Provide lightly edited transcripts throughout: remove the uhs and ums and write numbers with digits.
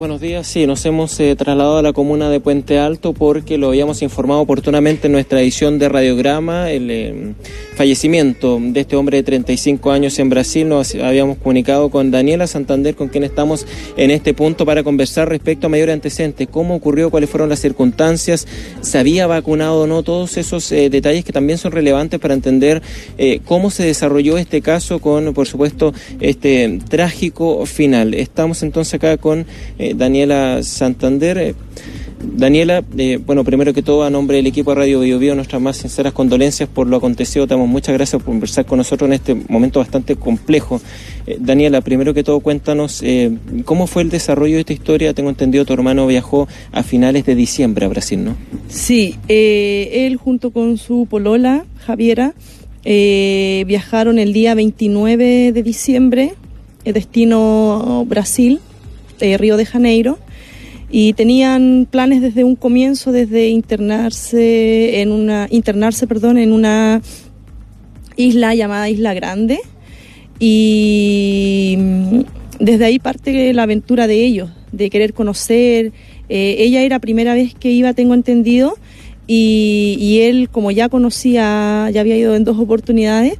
Buenos días, sí, nos hemos trasladado a la comuna de Puente Alto porque lo habíamos informado oportunamente en nuestra edición de Radiograma, el fallecimiento de este hombre de 35 años en Brasil. Nos habíamos comunicado con Daniela Santander, con quien estamos en este punto para conversar respecto a mayor antecedentes, cómo ocurrió, cuáles fueron las circunstancias, se había vacunado o no, todos esos detalles que también son relevantes para entender cómo se desarrolló este caso con, por supuesto, este trágico final. Estamos entonces acá con Daniela Santander. Daniela, bueno, primero que todo, a nombre del equipo de Radio Bio Bio, nuestras más sinceras condolencias por lo acontecido. Te damos muchas gracias por conversar con nosotros en este momento bastante complejo. Daniela, primero que todo, cuéntanos cómo fue el desarrollo de esta historia. Tengo entendido tu hermano viajó a finales de diciembre a Brasil, ¿no? Sí, él junto con su polola, Javiera, viajaron el día 29 de diciembre, destino Brasil, Río de Janeiro, y tenían planes desde un comienzo, desde internarse en una isla llamada Isla Grande, y desde ahí parte la aventura de ellos, de querer conocer. Ella era primera vez que iba, tengo entendido, y él, como ya conocía, ya había ido en 2 oportunidades,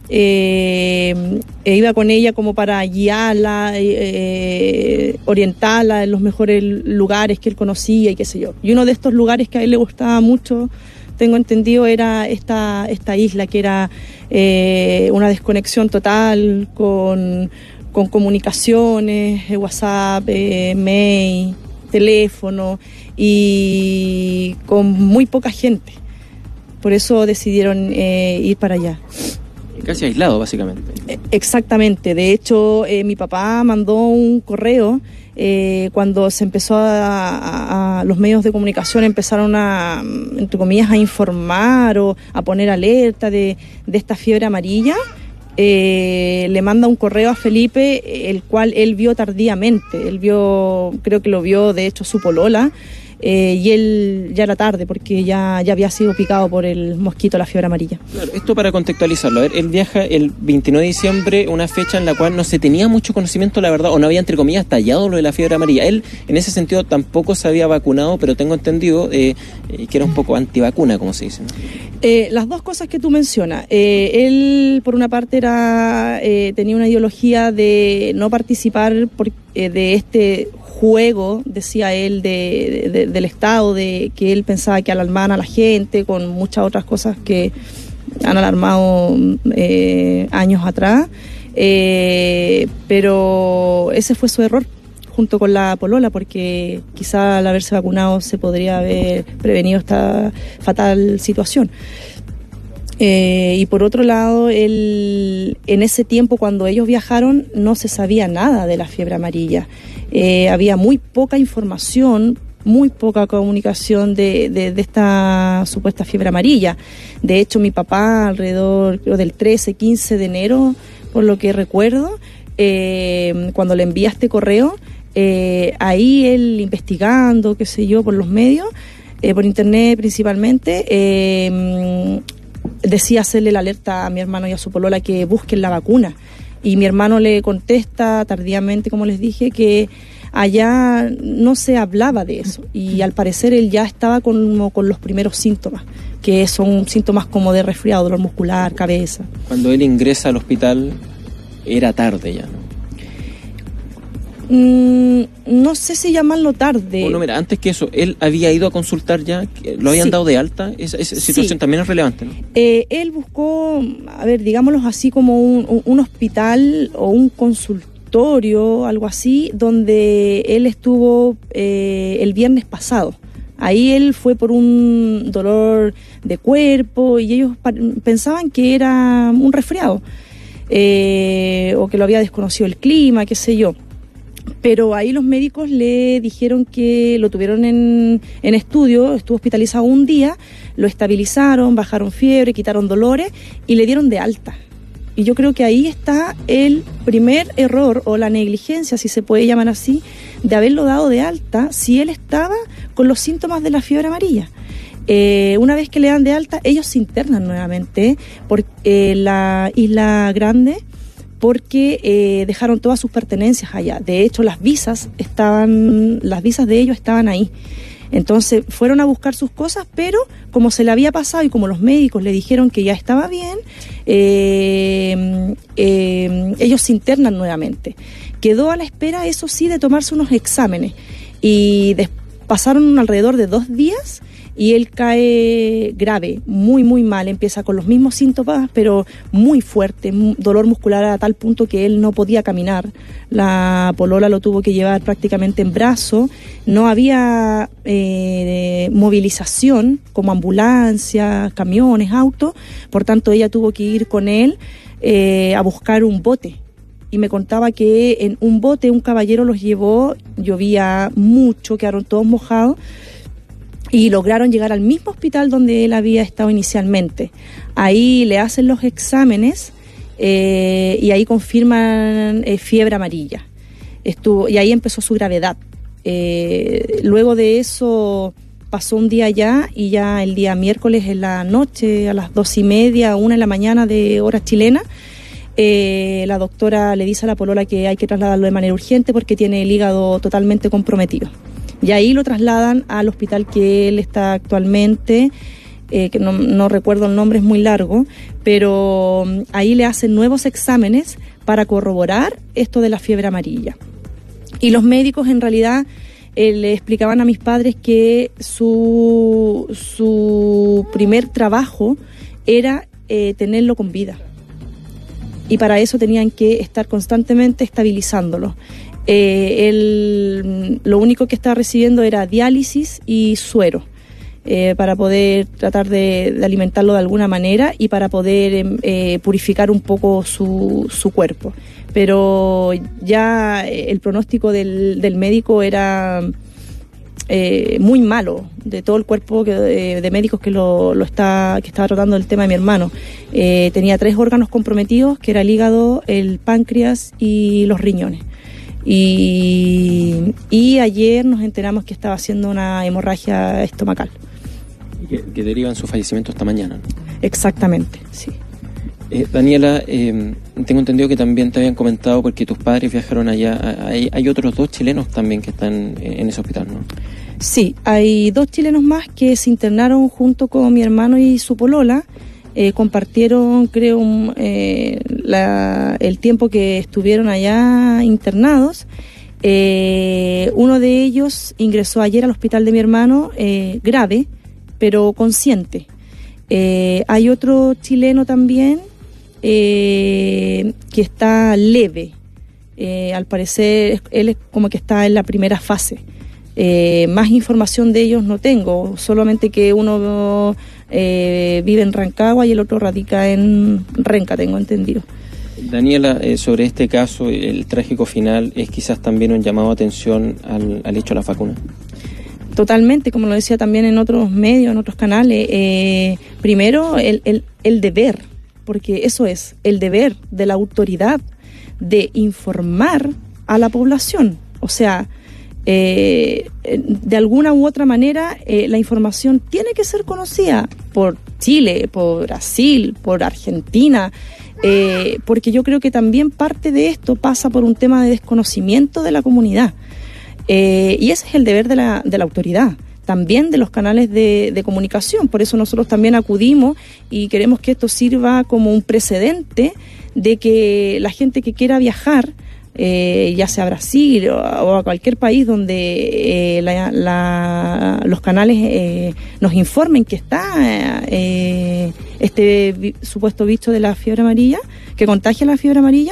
iba con ella como para guiarla, orientarla en los mejores lugares que él conocía y qué sé yo. Y uno de estos lugares que a él le gustaba mucho, tengo entendido, era esta isla, que era una desconexión total con comunicaciones, WhatsApp, mail, teléfono, y con muy poca gente. Por eso decidieron ir para allá. Casi aislado, básicamente. Exactamente. De hecho, mi papá mandó un correo cuando se empezó a los medios de comunicación empezaron a, entre comillas, a informar o a poner alerta de esta fiebre amarilla. Le manda un correo a Felipe, el cual él vio tardíamente. Él vio, creo que lo vio, de hecho, su polola. Y él ya era tarde porque ya había sido picado por el mosquito, la fiebre amarilla. Claro, esto para contextualizarlo. A ver, él viaja el 29 de diciembre, una fecha en la cual no se tenía mucho conocimiento, la verdad, o no había, entre comillas, tallado lo de la fiebre amarilla. Él, en ese sentido, tampoco se había vacunado, pero tengo entendido que era un poco antivacuna, como se dice, ¿no? Las dos cosas que tú mencionas. Él, por una parte, tenía una ideología de no participar de este juego, decía él, del Estado, de que él pensaba que alarmaban a la gente con muchas otras cosas que han alarmado años atrás, pero ese fue su error junto con la polola, porque quizá al haberse vacunado se podría haber prevenido esta fatal situación. Y por otro lado, en ese tiempo, cuando ellos viajaron, no se sabía nada de la fiebre amarilla. Había muy poca información, muy poca comunicación de esta supuesta fiebre amarilla. De hecho, mi papá, alrededor, creo, del 13, 15 de enero, por lo que recuerdo, cuando le envía este correo, ahí él investigando, qué sé yo, por los medios, por internet principalmente, decía hacerle la alerta a mi hermano y a su polola que busquen la vacuna. Y mi hermano le contesta tardíamente, como les dije, que allá no se hablaba de eso. Y al parecer él ya estaba con los primeros síntomas, que son síntomas como de resfriado, dolor muscular, cabeza. Cuando él ingresa al hospital, era tarde ya, ¿no? No sé si llamarlo tarde. Bueno, mira, antes que eso, él había ido a consultar ya, ¿lo habían dado de alta? Esa situación también es relevante, ¿no? Él buscó, a ver, digámoslo así, como un hospital o un consultorio, algo así, donde él estuvo el viernes pasado. Ahí él fue por un dolor de cuerpo y ellos pensaban que era un resfriado, o que lo había desconocido el clima, qué sé yo. Pero ahí los médicos le dijeron que lo tuvieron en estudio, estuvo hospitalizado un día, lo estabilizaron, bajaron fiebre, quitaron dolores y le dieron de alta. Y yo creo que ahí está el primer error o la negligencia, si se puede llamar así, de haberlo dado de alta si él estaba con los síntomas de la fiebre amarilla. Una vez que le dan de alta, ellos se internan nuevamente por la Isla Grande, porque dejaron todas sus pertenencias allá. De hecho, las visas de ellos estaban ahí. Entonces fueron a buscar sus cosas, pero como se le había pasado y como los médicos le dijeron que ya estaba bien, ellos se internan nuevamente. Quedó a la espera, eso sí, de tomarse unos exámenes, y pasaron alrededor de 2 días y él cae grave, muy muy mal. Empieza con los mismos síntomas, pero muy fuerte, dolor muscular a tal punto que él no podía caminar. La polola lo tuvo que llevar prácticamente en brazo. No había movilización como ambulancia, camiones, autos, por tanto ella tuvo que ir con él a buscar un bote. Y me contaba que en un bote un caballero los llevó, llovía mucho, quedaron todos mojados, y lograron llegar al mismo hospital donde él había estado inicialmente. Ahí le hacen los exámenes y ahí confirman fiebre amarilla. Y ahí empezó su gravedad. Luego de eso pasó un día ya, y ya el día miércoles en la noche, a las 2:30, 1 de la mañana de hora chilena, la doctora le dice a la polola que hay que trasladarlo de manera urgente porque tiene el hígado totalmente comprometido. Y ahí lo trasladan al hospital que él está actualmente, que no recuerdo el nombre, es muy largo, pero ahí le hacen nuevos exámenes para corroborar esto de la fiebre amarilla. Y los médicos en realidad le explicaban a mis padres que su primer trabajo era tenerlo con vida. Y para eso tenían que estar constantemente estabilizándolo. Él lo único que estaba recibiendo era diálisis y suero para poder tratar de alimentarlo de alguna manera y para poder purificar un poco su cuerpo. Pero ya el pronóstico del médico era muy malo, de todo el cuerpo de médicos que estaba tratando el tema de mi hermano. Tenía 3 órganos comprometidos, que era el hígado, el páncreas y los riñones. Y ayer nos enteramos que estaba haciendo una hemorragia estomacal. Que deriva en su fallecimiento esta mañana, ¿no? Exactamente, sí. Daniela, tengo entendido que también te habían comentado, porque tus padres viajaron allá, hay otros 2 chilenos también que están en ese hospital, ¿no? Sí, hay 2 chilenos más que se internaron junto con mi hermano y su polola. Compartieron, creo, el tiempo que estuvieron allá internados. Uno de ellos ingresó ayer al hospital de mi hermano, grave, pero consciente. Hay otro chileno también que está leve. Al parecer, él es como que está en la primera fase. Más información de ellos no tengo, solamente que uno vive en Rancagua y el otro radica en Renca, tengo entendido. Daniela, sobre este caso, el trágico final es quizás también un llamado de atención al hecho de la vacuna. Totalmente, como lo decía también en otros medios, en otros canales. Primero, el deber, porque eso es, el deber de la autoridad de informar a la población. O sea, de alguna u otra manera, la información tiene que ser conocida por Chile, por Brasil, por Argentina, porque yo creo que también parte de esto pasa por un tema de desconocimiento de la comunidad. Y ese es el deber de la autoridad, también de los canales de comunicación. Por eso nosotros también acudimos y queremos que esto sirva como un precedente de que la gente que quiera viajar, ya sea a Brasil o a cualquier país donde los canales nos informen que está este supuesto bicho de la fiebre amarilla, que contagia la fiebre amarilla,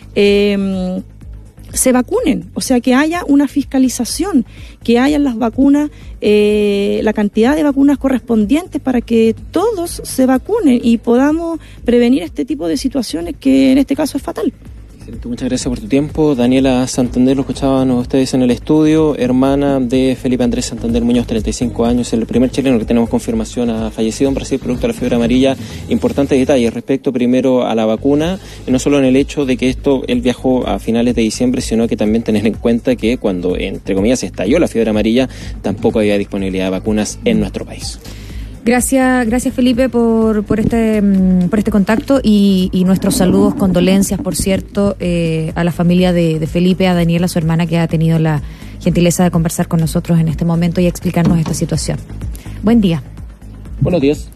se vacunen, o sea, que haya una fiscalización, que hayan las vacunas, la cantidad de vacunas correspondientes para que todos se vacunen y podamos prevenir este tipo de situaciones que en este caso es fatal. Excelente, muchas gracias por tu tiempo. Daniela Santander, lo escuchaban ustedes en el estudio, hermana de Felipe Andrés Santander Muñoz, 35 años, el primer chileno que tenemos confirmación ha fallecido en Brasil producto de la fiebre amarilla. Importantes detalles respecto primero a la vacuna, no solo en el hecho de que él viajó a finales de diciembre, sino que también tener en cuenta que cuando, entre comillas, estalló la fiebre amarilla, tampoco había disponibilidad de vacunas en nuestro país. Gracias Felipe por este contacto y nuestros saludos, condolencias, por cierto, a la familia de Felipe, a Daniela, su hermana, que ha tenido la gentileza de conversar con nosotros en este momento y explicarnos esta situación. Buen día. Buenos días.